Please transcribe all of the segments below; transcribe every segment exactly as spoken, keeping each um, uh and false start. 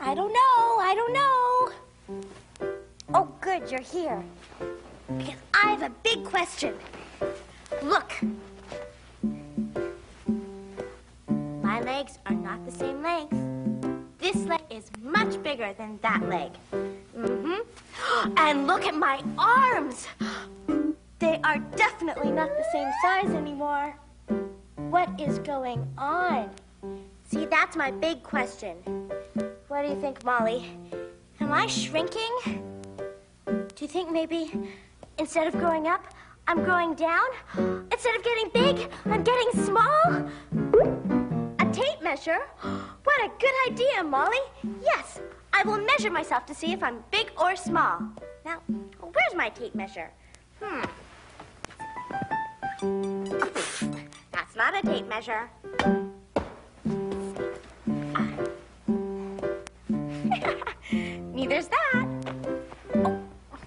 I don't know, I don't know. Oh, good, you're here. Because I have a big question. Look. My legs are not the same length. This leg is much bigger than that leg. Mm-hmm. And look at my arms. They are definitely not the same size anymore. What is going on? See, that's my big question. What do you think, Molly? Am I shrinking? Do you think maybe instead of growing up, I'm growing down? Instead of getting big, I'm getting small? A tape measure? What a good idea, Molly. Yes, I will measure myself to see if I'm big or small. Now, where's my tape measure? Hmm. That's not a tape measure. Neither's that. Oh.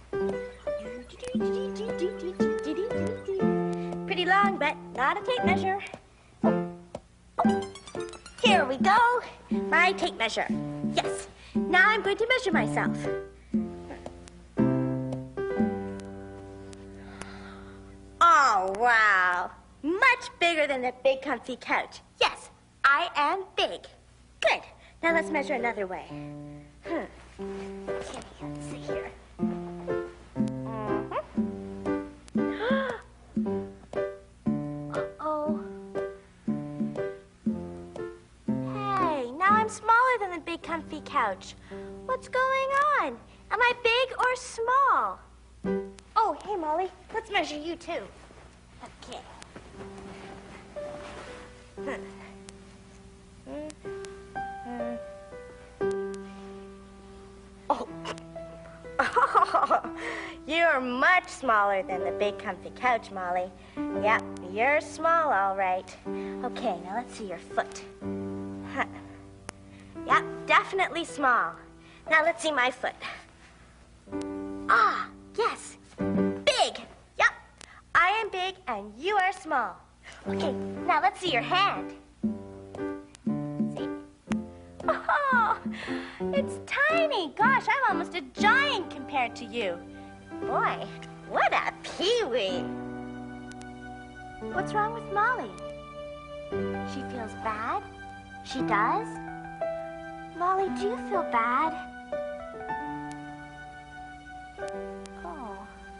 Pretty long, but not a tape measure. Oh. Oh. Here we go. My tape measure. Yes. Now I'm going to measure myself. Oh, wow. Much bigger than the big comfy couch. Yes, I am big. Good. Now let's measure another way. Hmm. Okay, let's see here. Mm-hmm. Uh-oh. Hey, now I'm smaller than the big comfy couch. What's going on? Am I big or small? Oh, hey, Molly. Let's measure you, too. Okay. Hmm. Hmm. Oh. Oh, you're much smaller than the big comfy couch, Molly. Yep, you're small, all right. Okay, now let's see your foot. Huh. Yep, definitely small. Now let's see my foot. Ah, yes, big. Yep, I am big and you are small. Okay, now let's see your hand. See? Oh, it's tiny. Gosh, I'm almost a giant compared to you. Boy, what a peewee. What's wrong with Molly? She feels bad? She does? Molly, do you feel bad? Oh.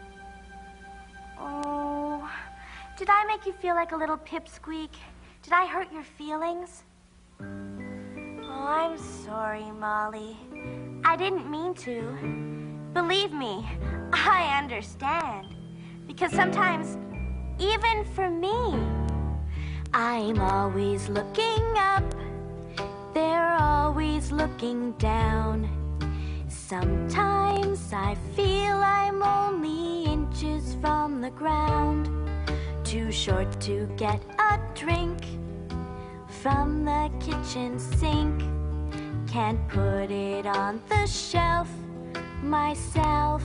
Oh. Did I make you feel like a little pipsqueak? Did I hurt your feelings? Oh, I'm sorry, Molly. I didn't mean to. Believe me, I understand. Because sometimes, even for me, I'm always looking up. They're always looking down. Sometimes I feel I'm only inches from the ground. Too short to get a drink from the kitchen sink. Can't put it on the shelf myself.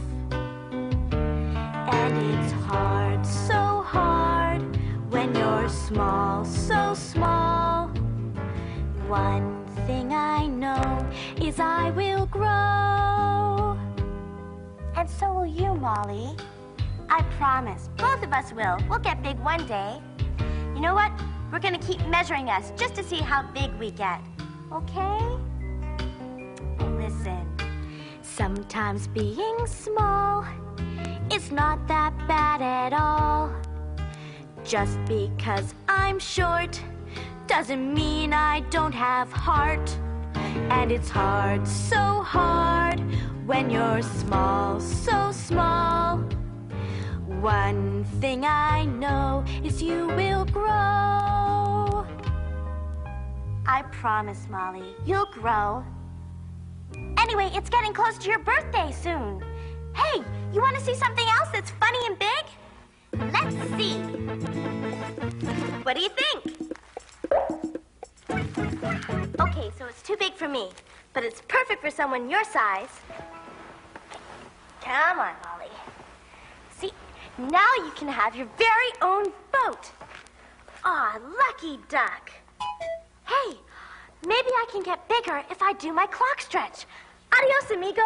And it's hard, so hard, when you're small, so small. One thing I know is I will grow. And so will you, Molly. I promise. Both of us will. We'll get big one day. You know what? We're gonna keep measuring us just to see how big we get. Okay? Listen. Sometimes being small is not that bad at all. Just because I'm short doesn't mean I don't have heart. And it's hard, so hard, when you're small, so small. One thing I know is you will grow. I promise, Molly, you'll grow. Anyway, it's getting close to your birthday soon. Hey, you want to see something else that's funny and big? Let's see. What do you think? Okay, so it's too big for me, but it's perfect for someone your size. Come on, Molly. See, now you can have your very own boat. Aw, lucky duck. Hey, maybe I can get bigger if I do my clock stretch. Adios, amigo.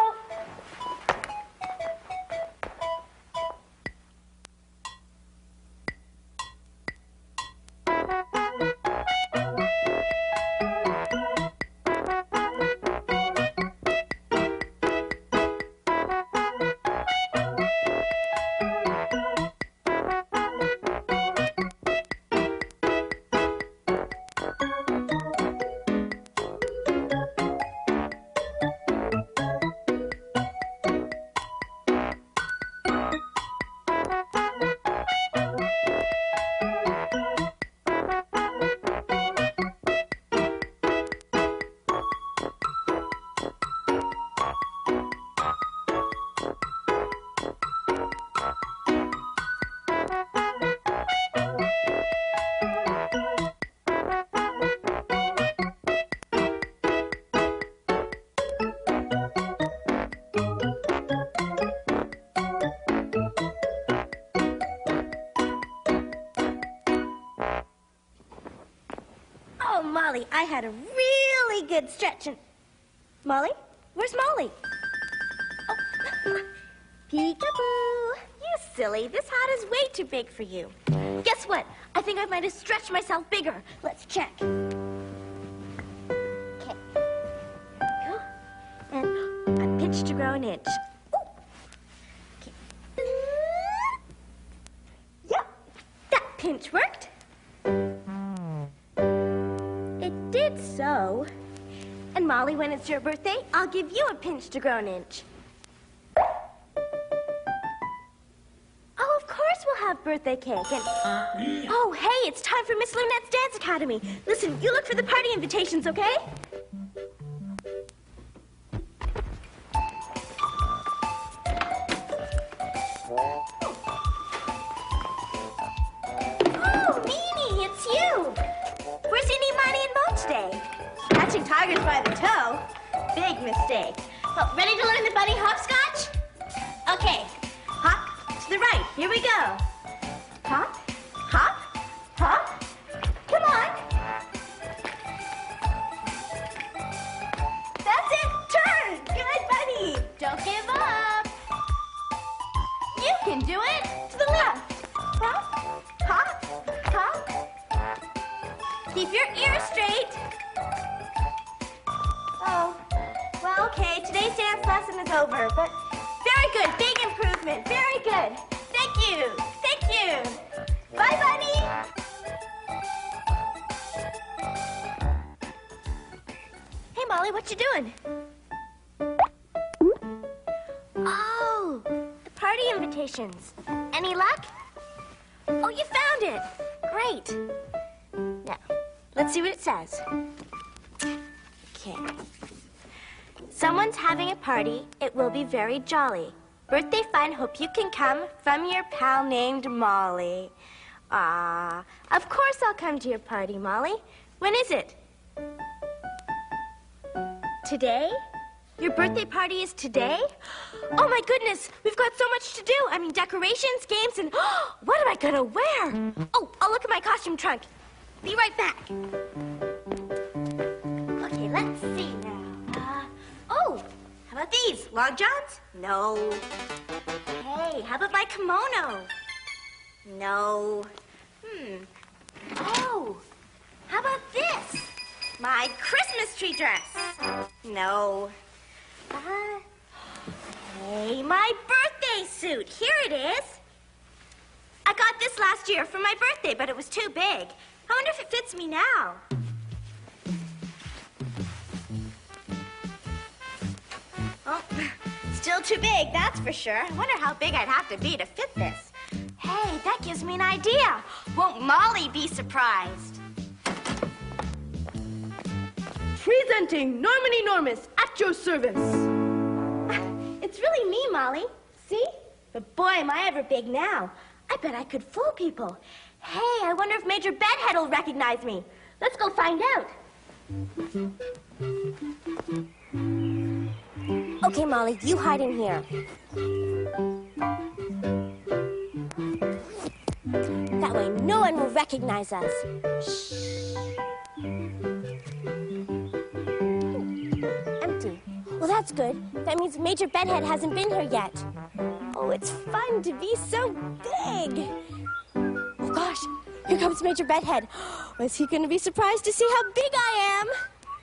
Molly, I had a really good stretch and... Molly? Where's Molly? Oh. Peekaboo. You silly. This hat is way too big for you. Guess what? I think I might have stretched myself bigger. Let's check. Okay. Go. And I pitched to grow an inch. Ooh. Okay. Yep. That pinch worked. So, and Molly, when it's your birthday, I'll give you a pinch to grow an inch. Oh, of course we'll have birthday cake. And oh, hey, it's time for Miss Lunette's Dance Academy. Listen, you look for the party invitations, okay? Oh, Meanie, it's you. Where's Eeny, Miny, and Mo today? Catching tigers by the toe? Big mistake. Well, ready to learn the bunny hopscotch? Okay. Hop to the right. Here we go. Hop, hop, hop. Come on. That's it. Turn. Good, bunny. Don't give up. You can do it. To the left. Hop, hop, hop. Keep your ears straight. Oh, well, okay, today's dance lesson is over, but very good, big improvement, very good. Thank you, thank you. Bye, Bunny. Hey, Molly, what you doing? Oh, the party invitations. Any luck? Oh, you found it. Great. Now, let's see what it says. Okay. Someone's having a party. It will be very jolly. Birthday fun. Hope you can come. From your pal named Molly. Ah, of course I'll come to your party, Molly. When is it? Today? Your birthday party is today? Oh, my goodness. We've got so much to do. I mean, decorations, games, and what am I going to wear? Oh, I'll look at my costume trunk. Be right back. Okay, let's see now. Uh, oh, how about these? Long johns? No. Hey, how about my kimono? No. Hmm. Oh, how about this? My Christmas tree dress? No. Uh, hey, my birthday suit. Here it is. I got this last year for my birthday, but it was too big. I wonder if it fits me now. Oh, still too big, that's for sure. I wonder how big I'd have to be to fit this. Hey, that gives me an idea. Won't Molly be surprised? Presenting Norman Enormous at your service. It's really me, Molly. See? But boy, am I ever big now. I bet I could fool people. Hey, I wonder if Major Bedhead will recognize me. Let's go find out. Okay, Molly, you hide in here. That way no one will recognize us. Shh. Well, that's good. That means Major Bedhead hasn't been here yet. Oh, it's fun to be so big. Oh, gosh. Here comes Major Bedhead. Is he going to be surprised to see how big I am?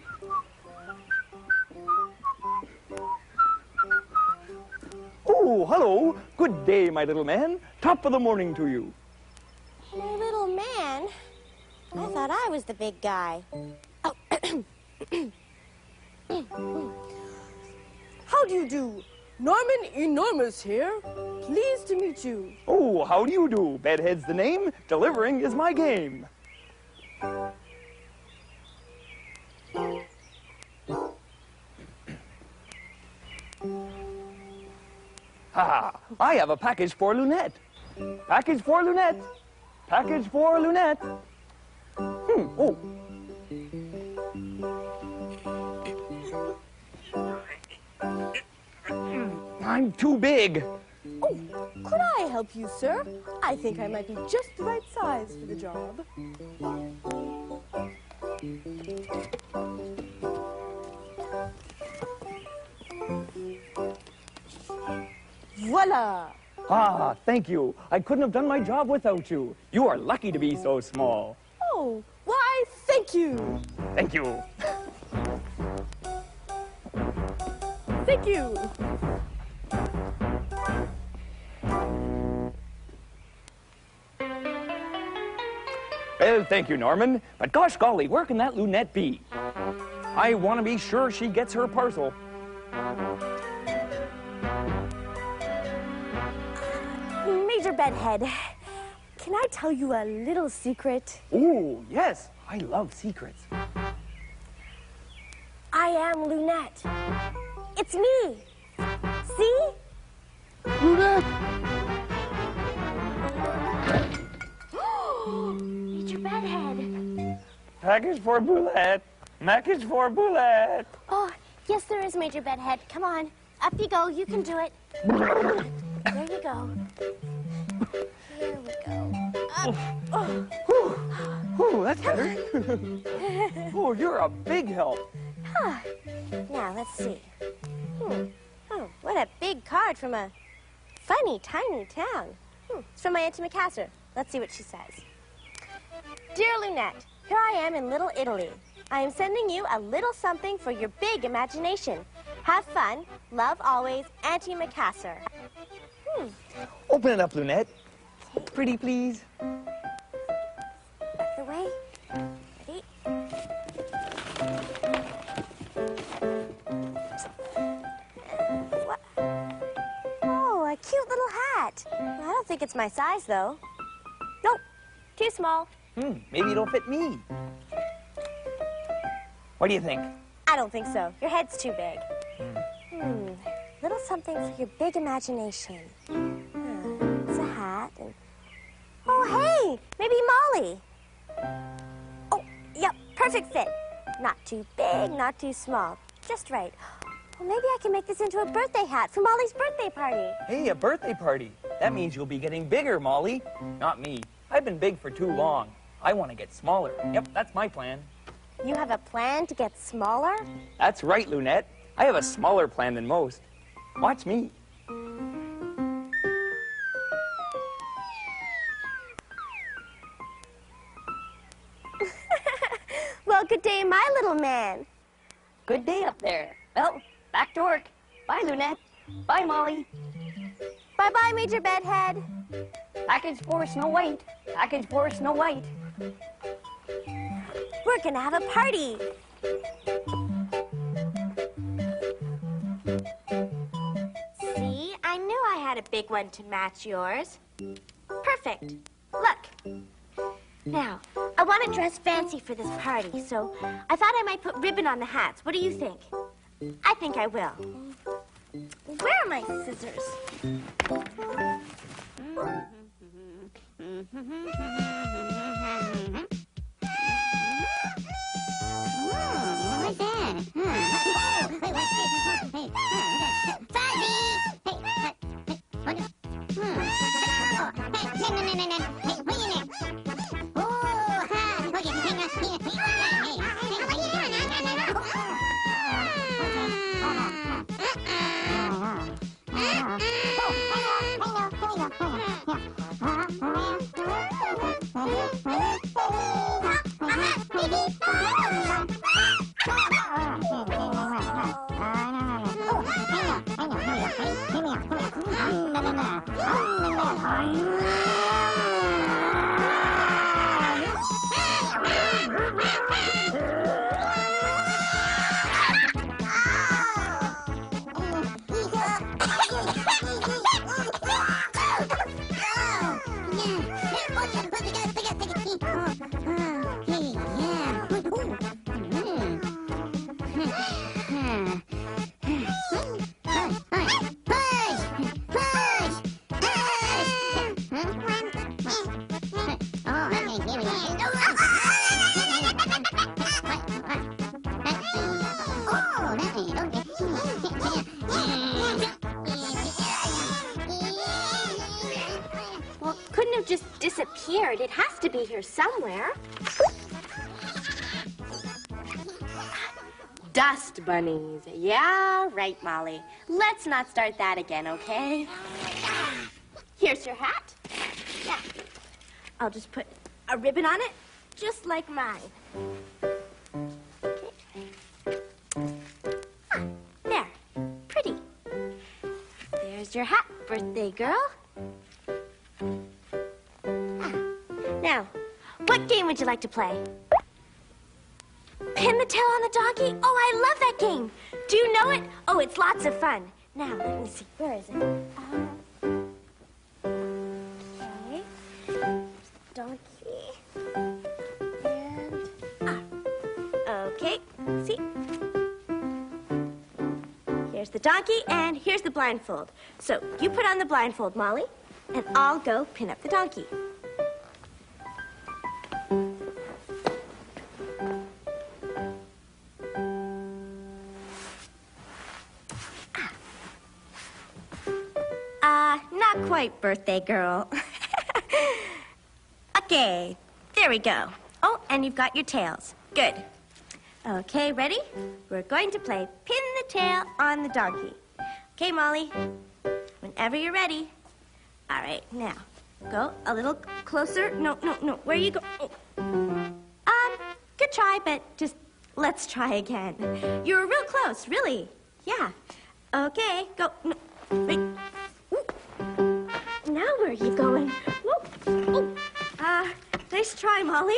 Oh, hello. Good day, my little man. Top of the morning to you. My little man? I thought I was the big guy. Oh. How do you do? Norman Enormous here. Pleased to meet you. Oh, how do you do? Bedhead's the name. Delivering is my game. Ha! I have a package for Lunette. Package for Lunette. Package for Lunette. Hmm, oh. I'm too big. Oh, could I help you, sir? I think I might be just the right size for the job. Voila! Ah, thank you. I couldn't have done my job without you. You are lucky to be so small. Oh, why, thank you. Thank you. Thank you. Well, thank you, Norman. But gosh golly, where can that Lunette be? I want to be sure she gets her parcel. Major Bedhead, can I tell you a little secret? Ooh, yes. I love secrets. I am Lunette. It's me. See? Lunette! Major Bedhead. Package for Boulette. Package for Boulette. Oh, yes, there is, Major Bedhead. Come on. Up you go. You can do it. There you go. Here we go. Up. Oh. Whew. Whew, that's better. Oh, you're a big help. Huh. Now, let's see. Hmm. Oh, what a big card from a funny, tiny town. Hmm. It's from my Auntie Macassar. Let's see what she says. Dear Lunette, here I am in Little Italy. I am sending you a little something for your big imagination. Have fun. Love always, Auntie Macassar. Hmm. Open it up, Lunette. Pretty, please. Back away. Ready? What? Oh, a cute little hat. I don't think it's my size, though. Nope, too small. Hmm, maybe it'll fit me. What do you think? I don't think so. Your head's too big. Hmm, little something for your big imagination. Hmm, it's a hat and... Oh, hey, maybe Molly. Oh, yep, perfect fit. Not too big, not too small. Just right. Well, maybe I can make this into a birthday hat for Molly's birthday party. Hey, a birthday party. That means you'll be getting bigger, Molly. Not me. I've been big for too long. I want to get smaller. Yep, that's my plan. You have a plan to get smaller? That's right, Lunette. I have a smaller plan than most. Watch me. Well, good day, my little man. Good day up there. Well, back to work. Bye, Lunette. Bye, Molly. Bye-bye, Major Bedhead. Package for Snow White. Package for Snow White. We're gonna have a party. See, I knew I had a big one to match yours. Perfect. Look. Now, I want to dress fancy for this party, so I thought I might put ribbon on the hats. What do you think? I think I will. Where are my scissors? Right there. Hey, wait, wait, hey, Fuzzy! Hey, hey, what is... Hmm. Oh, hey, no, no, no, no, no. Hey, wait a minute. Oh, ha, okay, hang on, here, hey, hey, hey, hey, what are you doing? No, no, no, no. Well, couldn't have just disappeared. It has to be here somewhere. Dust bunnies. Yeah, right, Molly. Let's not start that again, okay? Here's your hat. Yeah. I'll just put a ribbon on it, just like mine. Okay. Ah, there. Pretty. There's your hat, birthday girl. Ah. Now, what game would you like to play? Pin the tail on the donkey? Oh, I love that game. Do you know it? Oh, it's lots of fun. Now, let me see. Where is it? Um, okay. Donkey. And, ah. Okay. See? Here's the donkey, and here's the blindfold. So, you put on the blindfold, Molly, and I'll go pin up the donkey. Not quite, birthday girl. Okay, there we go. Oh, and you've got your tails. Good. Okay, ready? We're going to play pin the tail on the donkey. Okay, Molly, whenever you're ready. All right, now, go a little closer. No, no, no, where you go? Oh. Um, good try, but just let's try again. You were real close, really. Yeah. Okay, go. No, wait. Now where are you going? Whoa. Oh. Uh, nice try, Molly.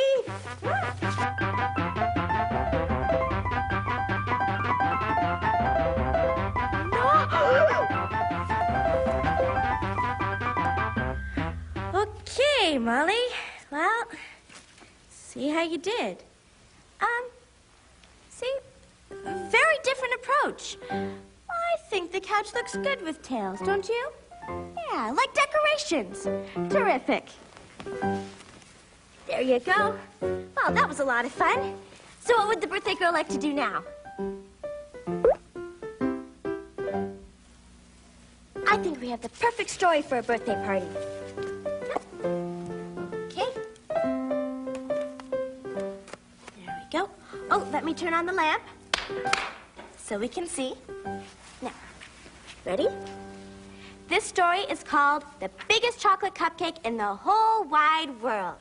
Okay, Molly. Well, see how you did. Um, see, very different approach. I think the couch looks good with tails, don't you? Yeah, like decorations. Terrific. There you go. Well, that was a lot of fun. So what would the birthday girl like to do now? I think we have the perfect story for a birthday party. Okay. There we go. Oh, let me turn on the lamp so we can see. Now, ready? This story is called The Biggest Chocolate Cupcake in the Whole Wide World.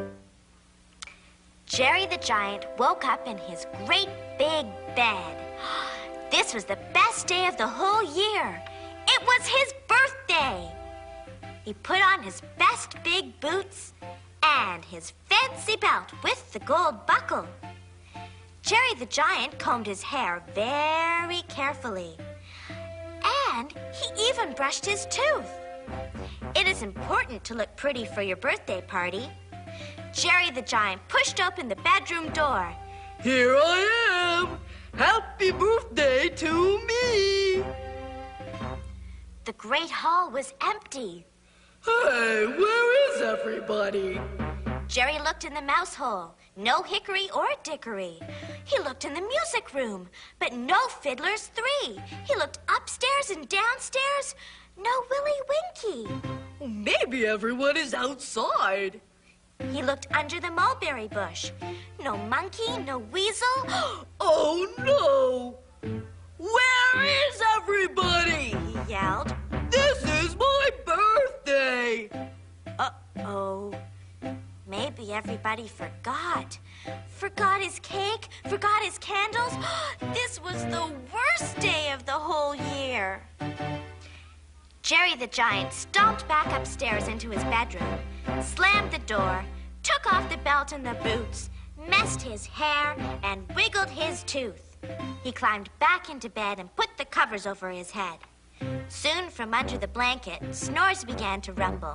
Jerry the Giant woke up in his great big bed. This was the best day of the whole year. It was his birthday. He put on his best big boots and his fancy belt with the gold buckle. Jerry the Giant combed his hair very carefully. And he even brushed his tooth. It is important to look pretty for your birthday party. Jerry the Giant pushed open the bedroom door. Here I am! Happy birthday to me! The great hall was empty. Hey, where is everybody? Jerry looked in the mouse hole. No Hickory or Dickory. He looked in the music room, but no Fiddler's Three. He looked upstairs and downstairs. No Willy Winky. Maybe everyone is outside. He looked under the mulberry bush. No monkey, no weasel. Oh, no! Where is everybody? He yelled. This is my birthday! Uh-oh. Maybe everybody forgot. Forgot his cake, forgot his candles. This was the worst day of the whole year. Jerry the Giant stomped back upstairs into his bedroom, slammed the door, took off the belt and the boots, messed his hair, and wiggled his tooth. He climbed back into bed and put the covers over his head. Soon, from under the blanket, snores began to rumble.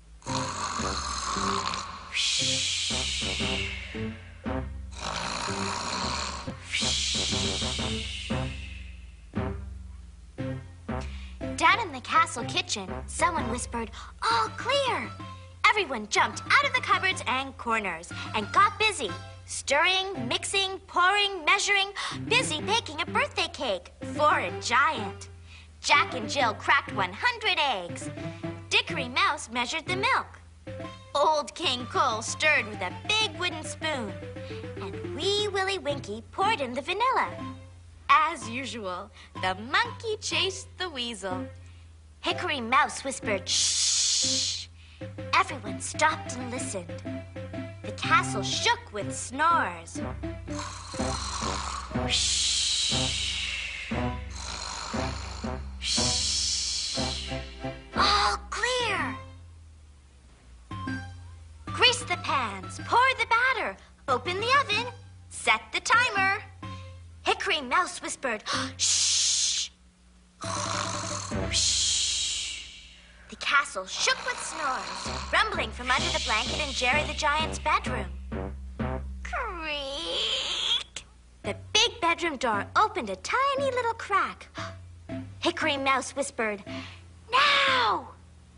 Down in the castle kitchen, someone whispered, "All clear!" Everyone jumped out of the cupboards and corners and got busy, stirring, mixing, pouring, measuring, busy baking a birthday cake for a giant. Jack and Jill cracked one hundred eggs. Dickory Mouse measured the milk. Old King Cole stirred with a big wooden spoon. And Wee Willie Winkie poured in the vanilla. As usual, the monkey chased the weasel. Hickory Mouse whispered, "Shh!" Everyone stopped and listened. The castle shook with snores. Shh. Shh. All clear. Grease the pans, pour the batter, open the oven, set the timer. Hickory Mouse whispered, "Shh." Shh. The castle shook with snores, rumbling from under the blanket in Jerry the Giant's bedroom. Creak! The big bedroom door opened a tiny little crack. Hickory Mouse whispered, "Now!"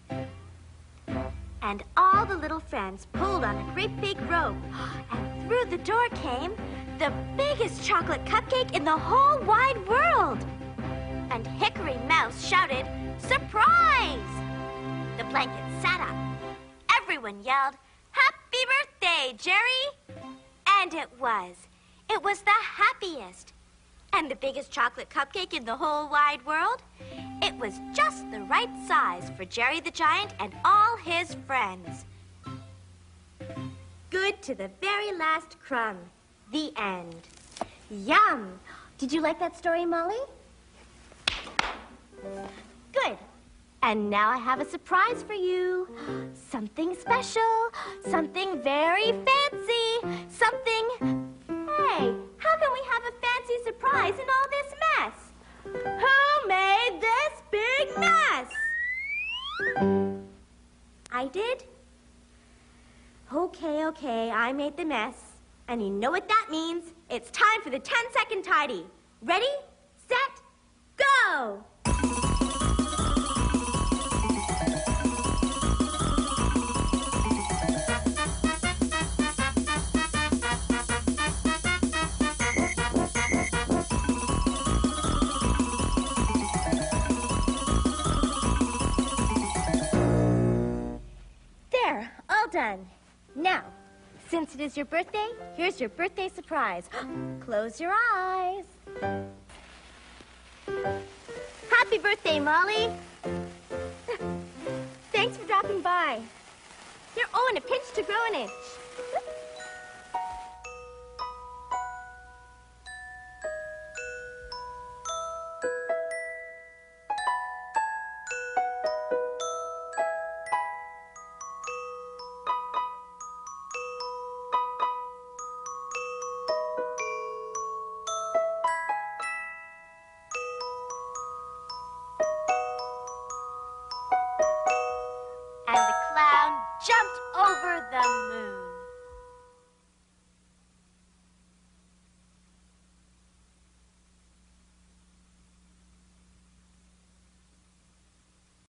And all the little friends pulled on a great big rope, and through the door came the biggest chocolate cupcake in the whole wide world. And Hickory Mouse shouted, "Surprise!" The blanket sat up. Everyone yelled, "Happy birthday, Jerry!" And it was. It was the happiest. And the biggest chocolate cupcake in the whole wide world? It was just the right size for Jerry the Giant and all his friends. Good to the very last crumb. The end. Yum! Did you like that story, Molly? Good. And now I have a surprise for you. Something special. Something very fancy. Something... Hey, how can we have a fancy surprise in all this mess? Who made this big mess? I did? Okay, okay, I made the mess. And you know what that means. It's time for the ten-second tidy. Ready, set, go! There, all done. Now, since it is your birthday, here's your birthday surprise. Close your eyes. Happy birthday, Molly. Thanks for dropping by. Here, oh, and a pinch to grow an inch. And the clown jumped over the moon.